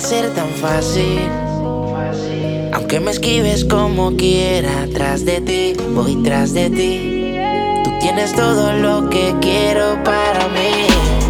ser tan fácil. Aunque me esquives como quiera, tras de ti, voy tras de ti. Tú tienes todo lo que quiero para mí.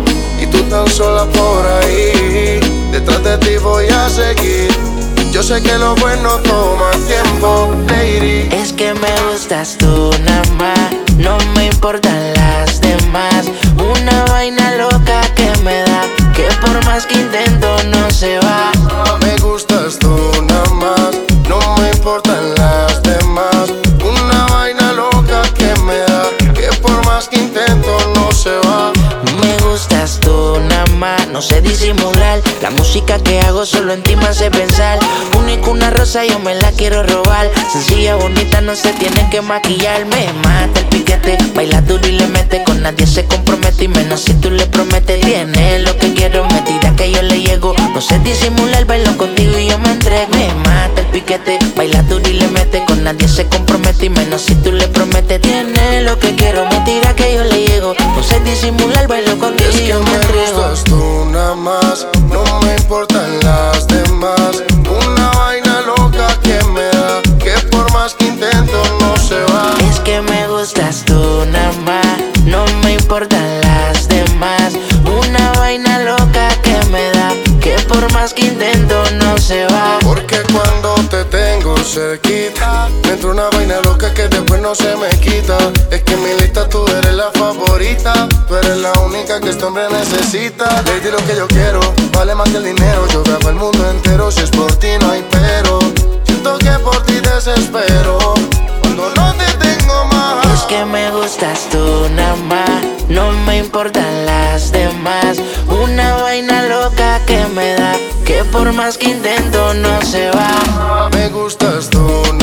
Y tú tan sola por ahí, detrás de ti voy a seguir. Yo sé que lo bueno toma tiempo, lady. Es que me gustas tú nada más, no me importan las demás. Una vaina loca que me da, que por más que intento no se va. Me gustas tú nada más, no me importan las demás. Una vaina loca que me da, que por más que intento no se va. Me gustas tú nada más, no sé disimular. La música que hago solo en ti me hace pensar. Única una rosa, yo me la quiero robar. Sencilla, bonita, no se tiene que maquillar. Me mata el piquete, baila duro y le mete. Con nadie se compromete y menos si tú le prometes. Tiene lo que quiero, me tira que yo le llego. No sé disimular, bailo contigo y yo me entrego. Me mata el piquete, baila duro y le mete. Con nadie se compromete y menos si tú le prometes. Tiene lo que quiero, me tira que yo le llego. No sé disimular, bailo contigo y yo me entrego. Me gustas tú nada más, no me importan las demás. Una vaina loca que me da, que por más que intento no se va. Es que me gustas tú nada más, no me importan las demás. Una vaina loca que me da, que por más que intento no se va. Porque cuando te tengo cerquita, me entra una vaina loca que después no se me quita. Es que en mi lista tú eres la favorita, tú eres la única que este hombre necesita. Lady, lo que yo quiero vale más que el dinero. Yo viajo el mundo entero, si es por ti no hay pero. Siento que por ti desespero cuando no te tengo más. Es que me gustas tú nada más, no me importan las demás. Una vaina loca que me da, que por más que intento no se va. Me gustas tú